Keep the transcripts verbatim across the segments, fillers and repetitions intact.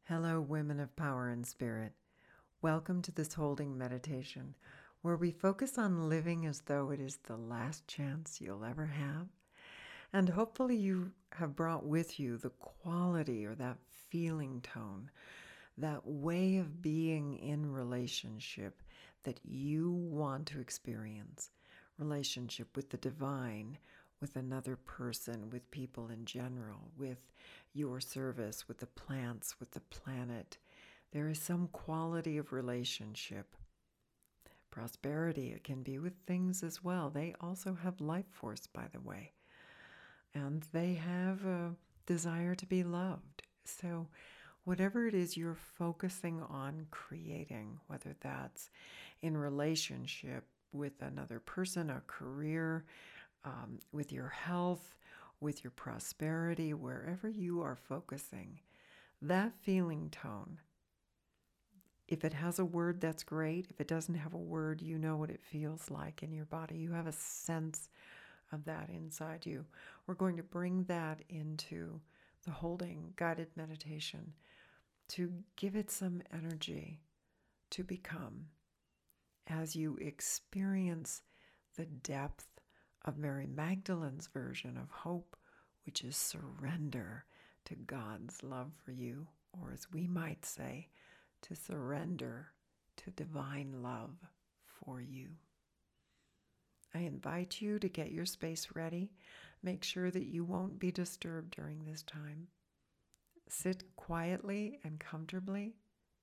Hello, women of power and spirit. Welcome to this holding meditation where we focus on living as though it is the last chance you'll ever have. And hopefully, you have brought with you the quality or that feeling tone, that way of being in relationship that you want to experience. Relationship with the divine, with another person, with people in general, with your service, with the plants, with the planet. There is some quality of relationship. Prosperity, it can be with things as well. They also have life force, by the way. And they have a desire to be loved. So whatever it is you're focusing on creating, whether that's in relationship with another person, a career, um, with your health, with your prosperity, wherever you are focusing, that feeling tone, if it has a word, that's great. If it doesn't have a word, you know what it feels like in your body. You have a sense of that inside you. We're going to bring that into the holding guided meditation to give it some energy to become as you experience the depth of Mary Magdalene's version of hope, which is surrender to God's love for you, or as we might say, to surrender to divine love for you. I invite you to get your space ready. Make sure that you won't be disturbed during this time. Sit quietly and comfortably.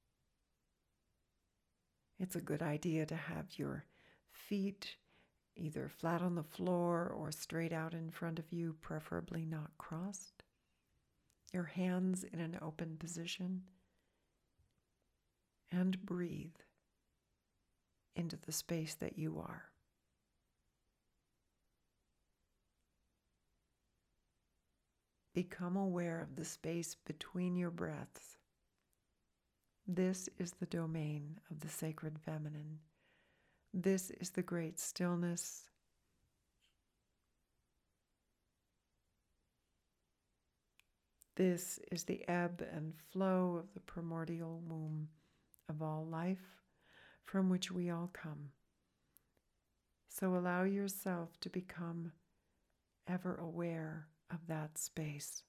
It's a good idea to have your feet either flat on the floor or straight out in front of you, preferably not crossed. Your hands in an open position. And breathe into the space that you are. Become aware of the space between your breaths. This is the domain of the sacred feminine. This is the great stillness. This is the ebb and flow of the primordial womb of all life from which we all come. So allow yourself to become ever aware of that space.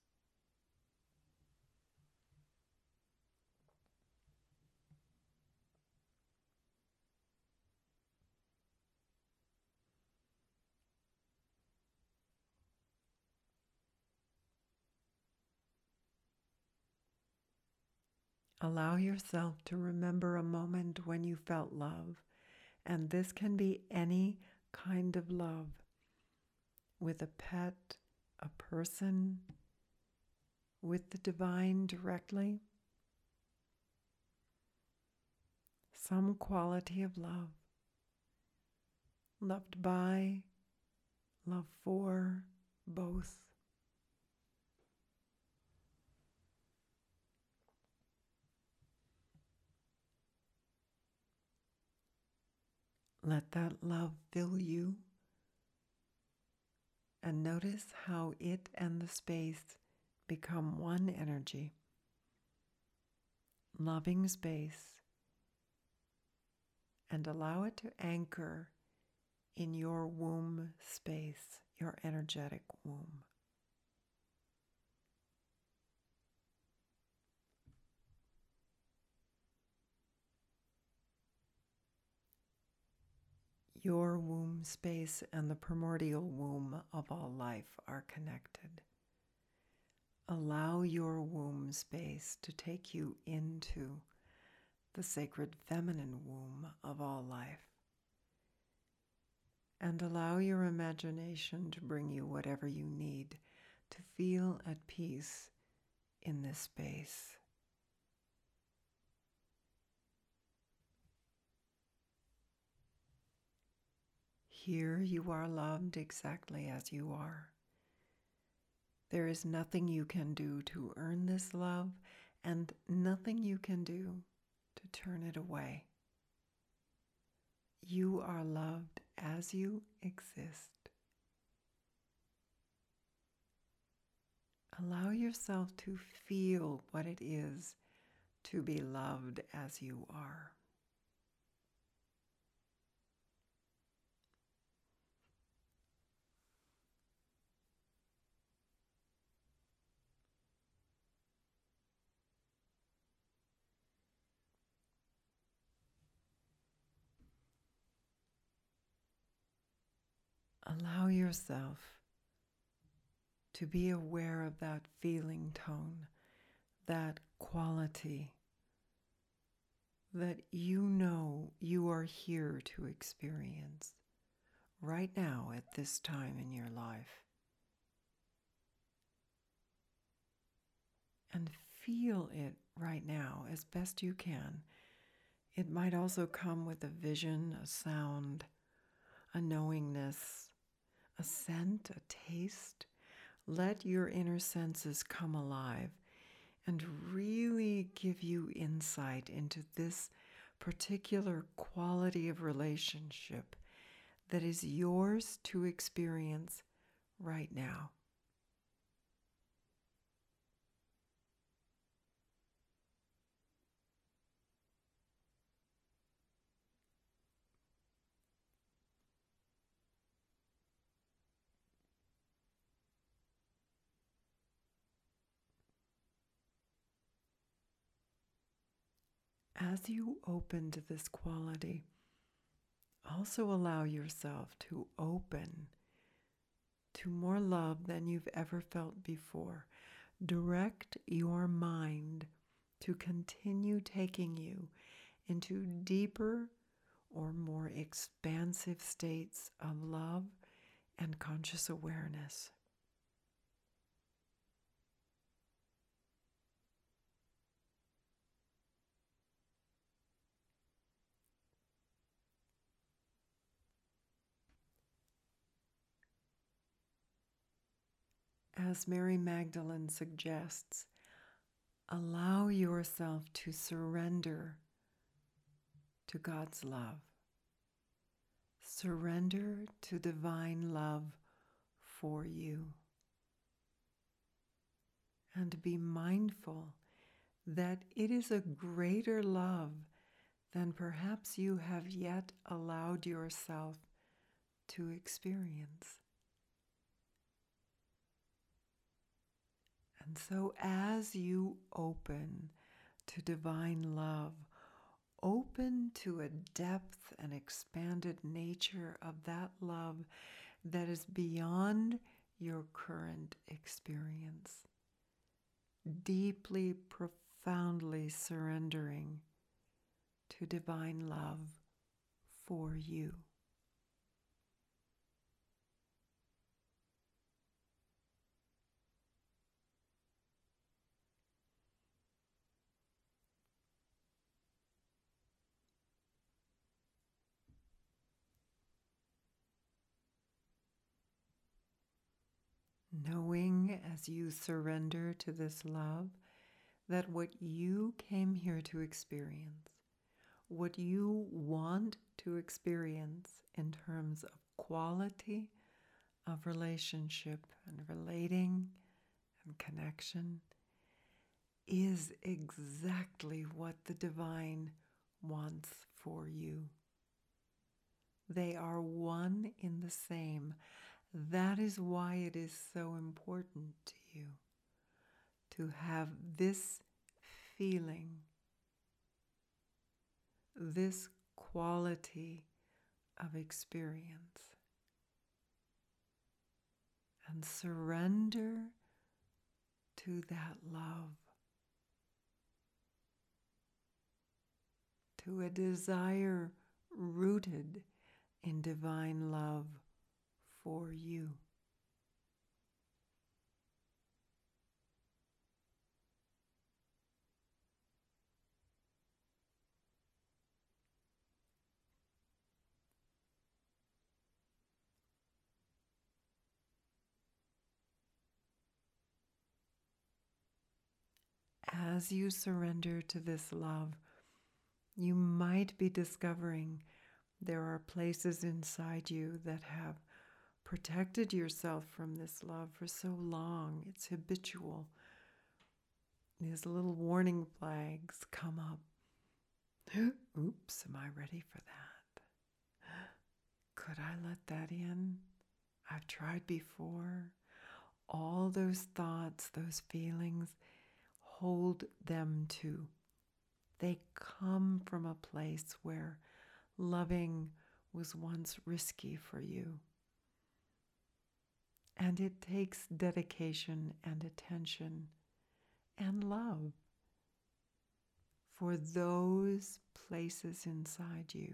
Allow yourself to remember a moment when you felt love, and this can be any kind of love, with a pet, a person, with the divine directly. Some quality of love, loved by, love for, both. Let that love fill you, and notice how it and the space become one energy. Loving space, and allow it to anchor in your womb space, your energetic womb. Your womb space and the primordial womb of all life are connected. Allow your womb space to take you into the sacred feminine womb of all life. And allow your imagination to bring you whatever you need to feel at peace in this space. Here you are loved exactly as you are. There is nothing you can do to earn this love, and nothing you can do to turn it away. You are loved as you exist. Allow yourself to feel what it is to be loved as you are. Allow yourself to be aware of that feeling tone, that quality that you know you are here to experience right now at this time in your life. And feel it right now as best you can. It might also come with a vision, a sound, a knowingness, a scent, a taste. Let your inner senses come alive and really give you insight into this particular quality of relationship that is yours to experience right now. As you open to this quality, also allow yourself to open to more love than you've ever felt before. Direct your mind to continue taking you into deeper or more expansive states of love and conscious awareness. As Mary Magdalene suggests, allow yourself to surrender to God's love. Surrender to divine love for you. And be mindful that it is a greater love than perhaps you have yet allowed yourself to experience. And so as you open to divine love, open to a depth and expanded nature of that love that is beyond your current experience. Deeply, profoundly surrendering to divine love for you. Knowing as you surrender to this love that what you came here to experience, what you want to experience in terms of quality of relationship and relating and connection, is exactly what the divine wants for you. They are one in the same. That is why it is so important to you to have this feeling, this quality of experience, and surrender to that love, to a desire rooted in divine love for you. As you surrender to this love, you might be discovering there are places inside you that have protected yourself from this love for so long. It's habitual. these little warning flags come up. Oops, am I ready for that? Could I let that in? I've tried before. All those thoughts, those feelings, hold them too. They come from a place where loving was once risky for you. And it takes dedication and attention and love for those places inside you,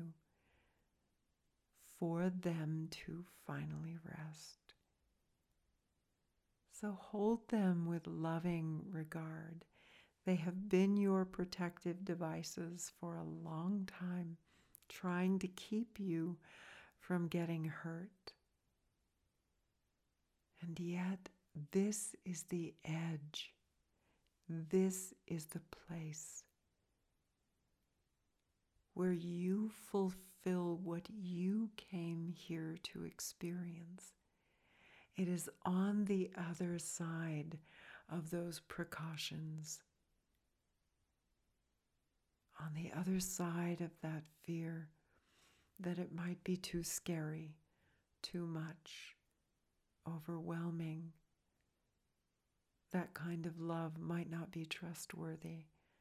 for them to finally rest. So hold them with loving regard. They have been your protective devices for a long time, trying to keep you from getting hurt. And yet, this is the edge. This is the place where you fulfill what you came here to experience. It is on the other side of those precautions, on the other side of that fear that it might be too scary, too much, overwhelming. That kind of love might not be trustworthy.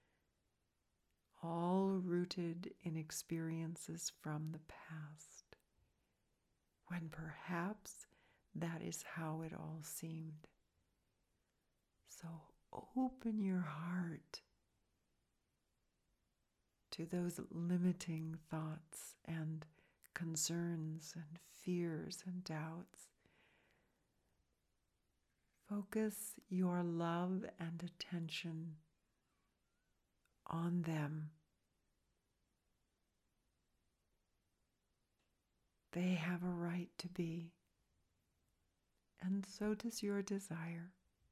All rooted in experiences from the past, when perhaps that is how it all seemed. So open your heart to those limiting thoughts and concerns and fears and doubts. Focus your love and attention on them. They have a right to be, and so does your desire.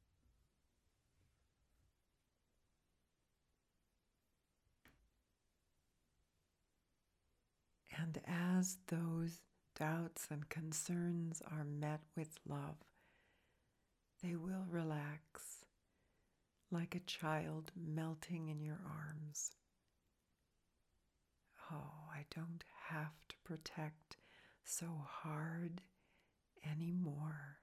And as those doubts and concerns are met with love, they will relax like a child melting in your arms. Oh, I don't have to protect so hard anymore.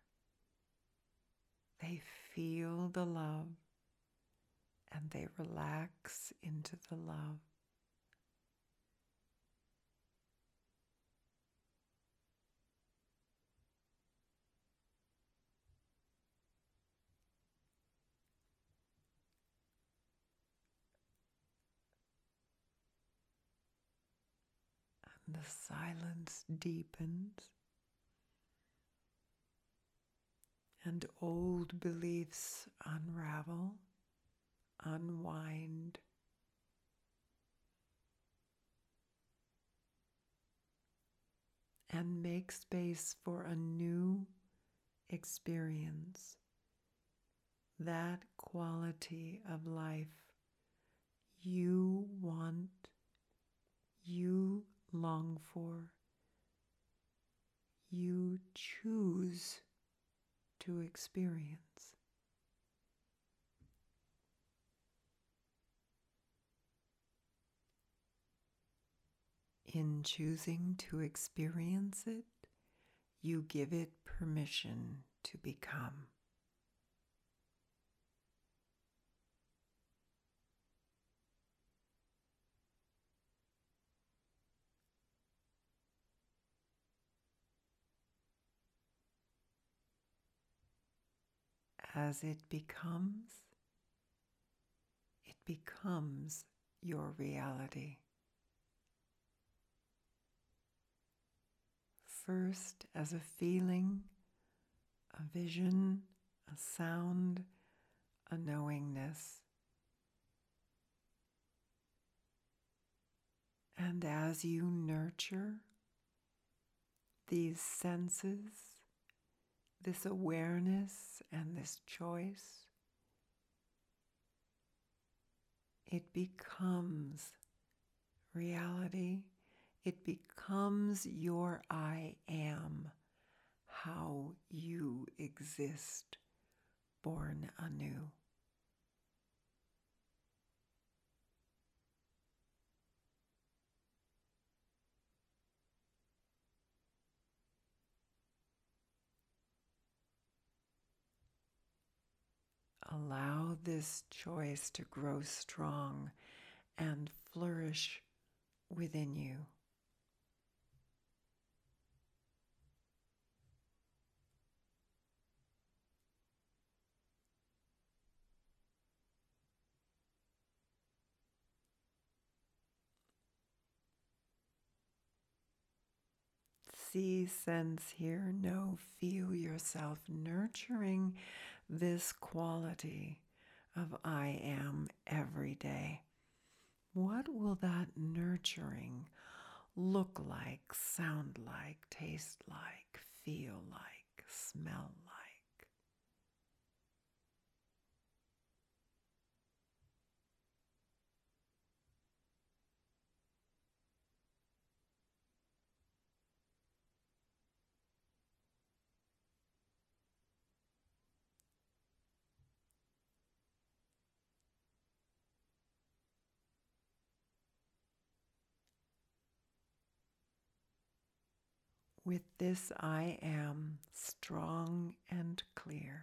They feel the love and they relax into the love. And the silence deepens, and old beliefs unravel, unwind. And make space for a new experience, that quality of life you want, you long for, you choose to experience. In choosing to experience it, you give it permission to become. As it becomes, it becomes your reality. First as a feeling, a vision, a sound, a knowingness. And as you nurture these senses, this awareness and this choice, it becomes reality. It becomes your I am, how you exist, born anew. allow this choice to grow strong and flourish within you. See, sense, hear, know, feel yourself nurturing this quality of I am every day. What will that nurturing look like, sound like, taste like, feel like, smell like? With this I am strong and clear,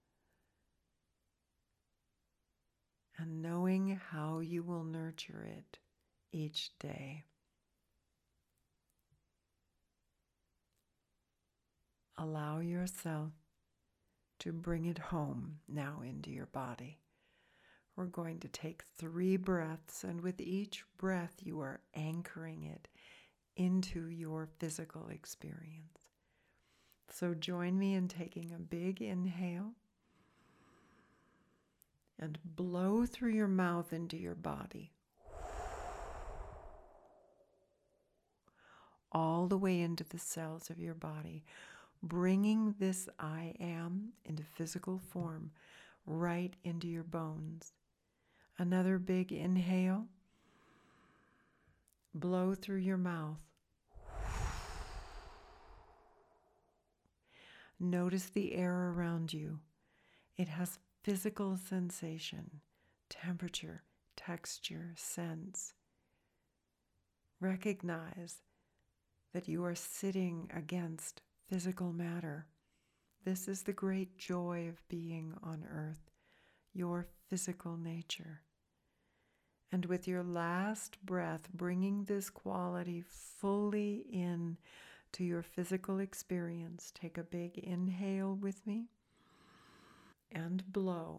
and knowing how you will nurture it each day. Allow yourself to bring it home now into your body. We're going to take three breaths, and with each breath, you are anchoring it into your physical experience. So join me in taking a big inhale and blow through your mouth into your body, all the way into the cells of your body, bringing this I am into physical form right into your bones. Another big inhale. Blow through your mouth. Notice the air around you. It has physical sensation, temperature, texture, sense. Recognize that you are sitting against physical matter. This is the great joy of being on earth, your physical nature. And with your last breath, bringing this quality fully in to your physical experience, take a big inhale with me and blow.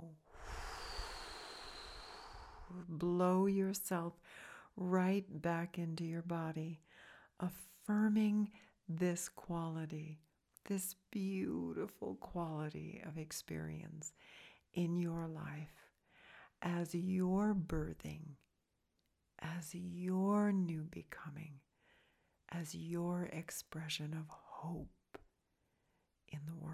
Blow yourself right back into your body, affirming this quality, this beautiful quality of experience in your life as your birthing, as your new becoming, as your expression of hope in the world.